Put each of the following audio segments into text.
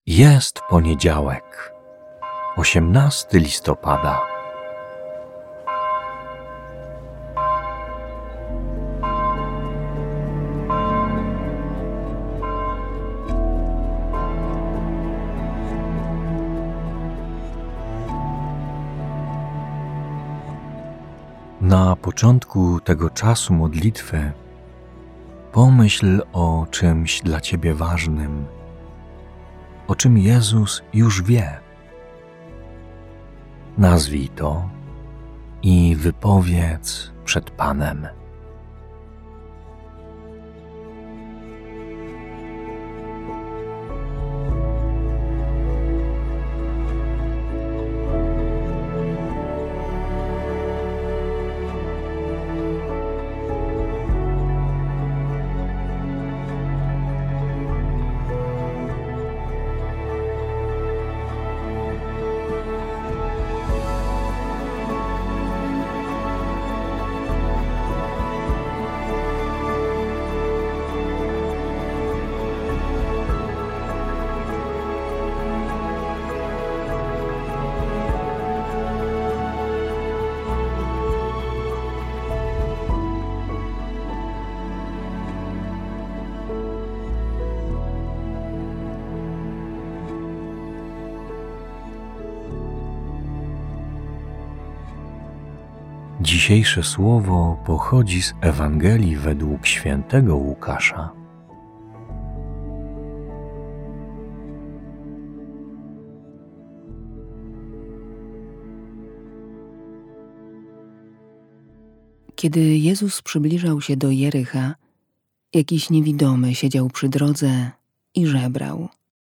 Jest poniedziałek, 18 listopada. Na początku tego czasu modlitwy pomyśl o czymś dla Ciebie ważnym, o czym Jezus już wie. Nazwij to i wypowiedz przed Panem. Dzisiejsze słowo pochodzi z Ewangelii według świętego Łukasza. Kiedy Jezus przybliżał się do Jericha, jakiś niewidomy siedział przy drodze i żebrał.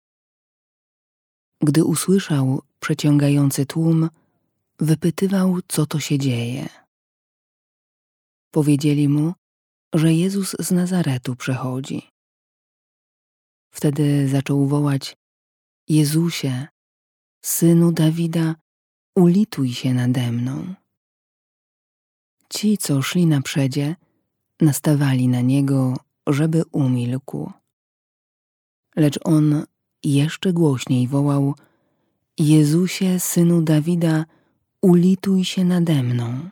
Gdy usłyszał przeciągający tłum, wypytywał, co to się dzieje. Powiedzieli mu, że Jezus z Nazaretu przechodzi. Wtedy zaczął wołać: Jezusie, Synu Dawida, ulituj się nade mną. Ci, co szli naprzedzie, nastawali na niego, żeby umilkł. Lecz on jeszcze głośniej wołał: Jezusie, Synu Dawida, ulituj się nade mną.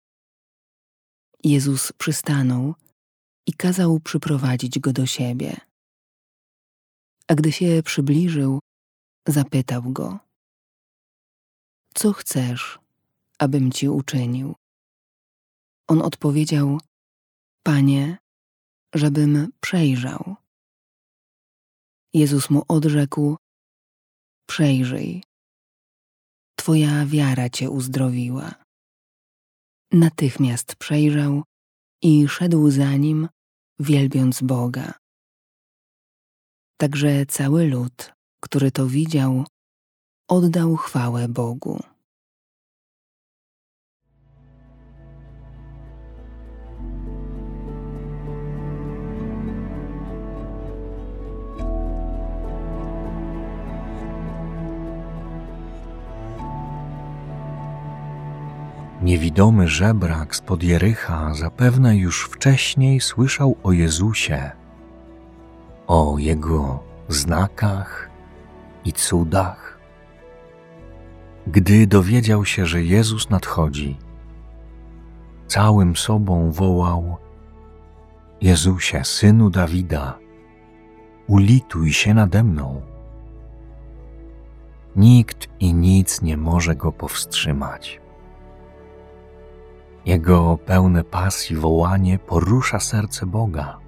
Jezus przystanął i kazał przyprowadzić go do siebie. A gdy się przybliżył, zapytał go: Co chcesz, abym ci uczynił? On odpowiedział: Panie, żebym przejrzał. Jezus mu odrzekł: Przejrzyj, Twoja wiara cię uzdrowiła. Natychmiast przejrzał i szedł za nim, wielbiąc Boga. Także cały lud, który to widział, oddał chwałę Bogu. Niewidomy żebrak spod Jericha zapewne już wcześniej słyszał o Jezusie, o Jego znakach i cudach. Gdy dowiedział się, że Jezus nadchodzi, całym sobą wołał: Jezusie, Synu Dawida, ulituj się nade mną. Nikt i nic nie może go powstrzymać. Jego pełne pasji wołanie porusza serce Boga.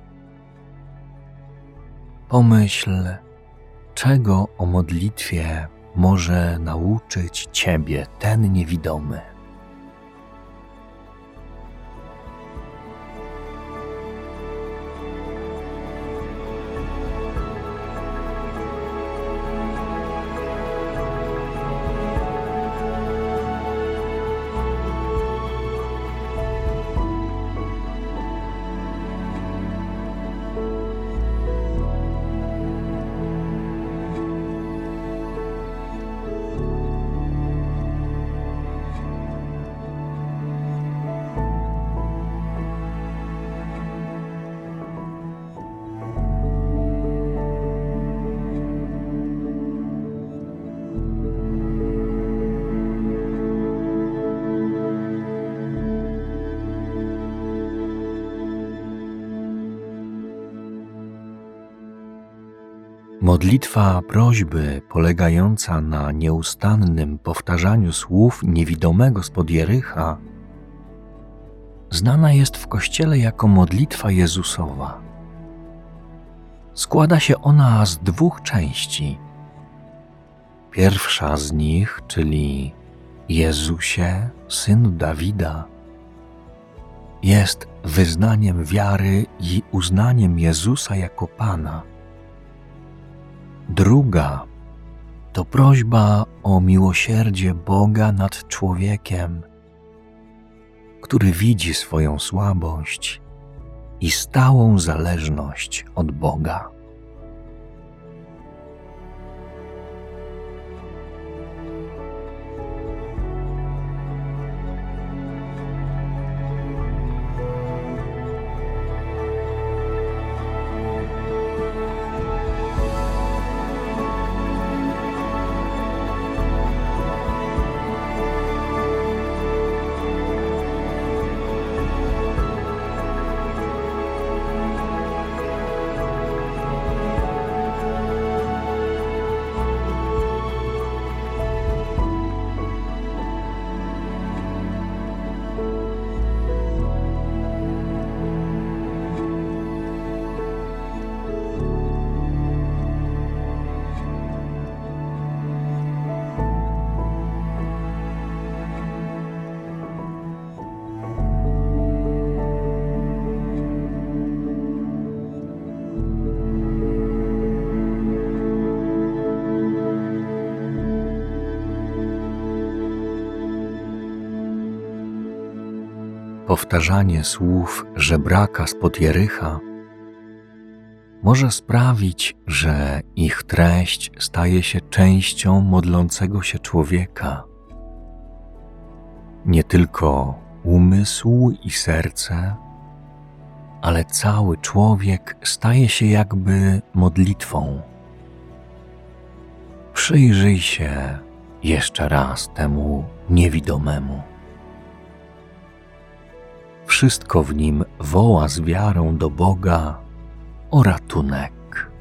Pomyśl, czego o modlitwie może nauczyć Ciebie ten niewidomy. Modlitwa prośby polegająca na nieustannym powtarzaniu słów niewidomego spod Jericha znana jest w Kościele jako modlitwa Jezusowa. Składa się ona z 2 części. Pierwsza z nich, czyli Jezusie, Synu Dawida, jest wyznaniem wiary i uznaniem Jezusa jako Pana. Druga to prośba o miłosierdzie Boga nad człowiekiem, który widzi swoją słabość i stałą zależność od Boga. Powtarzanie słów żebraka spod Jericha może sprawić, że ich treść staje się częścią modlącego się człowieka. Nie tylko umysł i serce, ale cały człowiek staje się jakby modlitwą. Przyjrzyj się jeszcze raz temu niewidomemu. Wszystko w nim woła z wiarą do Boga o ratunek.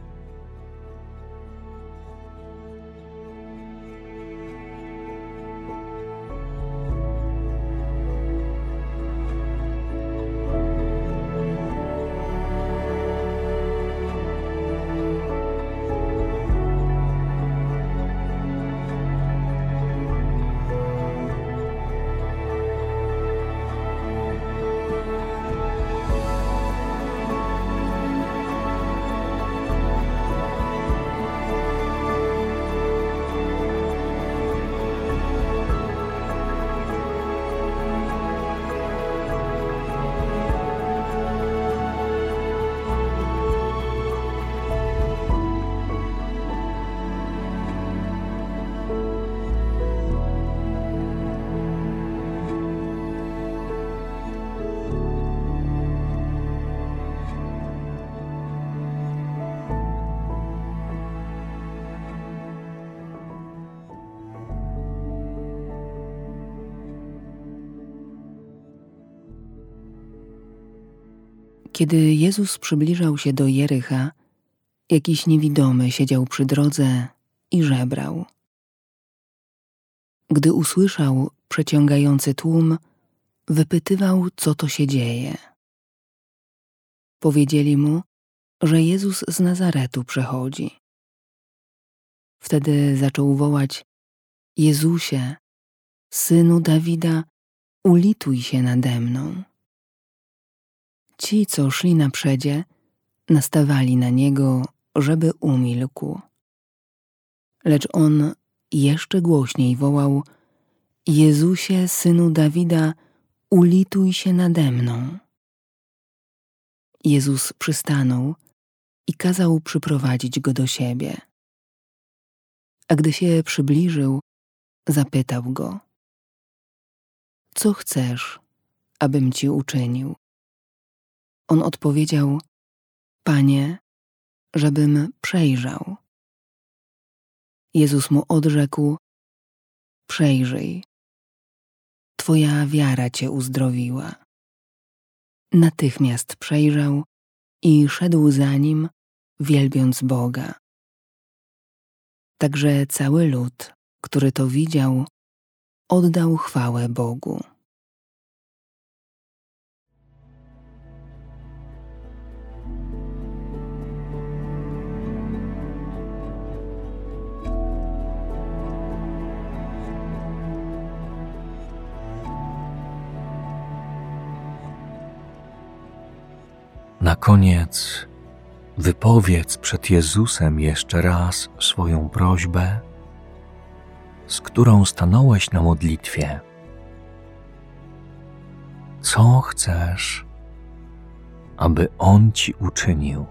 Kiedy Jezus przybliżał się do Jericha, jakiś niewidomy siedział przy drodze i żebrał. Gdy usłyszał przeciągający tłum, wypytywał, co to się dzieje. Powiedzieli mu, że Jezus z Nazaretu przechodzi. Wtedy zaczął wołać: Jezusie, Synu Dawida, ulituj się nade mną. Ci, co szli naprzedzie, nastawali na niego, żeby umilkł. Lecz on jeszcze głośniej wołał: Jezusie, Synu Dawida, ulituj się nade mną. Jezus przystanął i kazał przyprowadzić go do siebie. A gdy się przybliżył, zapytał go: Co chcesz, abym ci uczynił? On odpowiedział: Panie, żebym przejrzał. Jezus mu odrzekł: Przejrzyj, twoja wiara cię uzdrowiła. Natychmiast przejrzał i szedł za nim, wielbiąc Boga. Także cały lud, który to widział, oddał chwałę Bogu. Na koniec wypowiedz przed Jezusem jeszcze raz swoją prośbę, z którą stanąłeś na modlitwie. Co chcesz, aby On ci uczynił?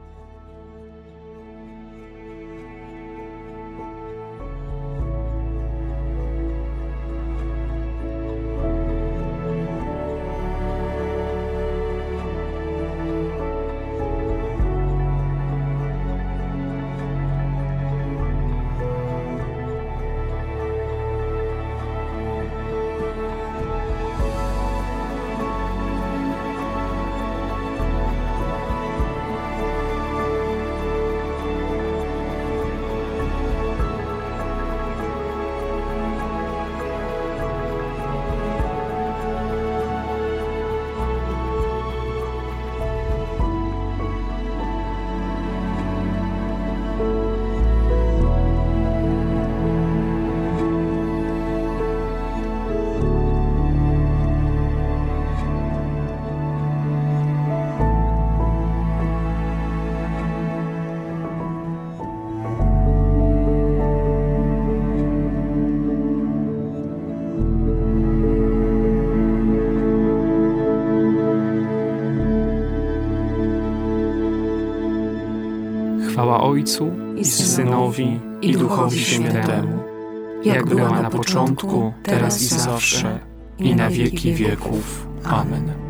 Chwała Ojcu i Synowi, i Duchowi Świętemu, jak była na początku, teraz i zawsze, i na wieki wieków. Amen.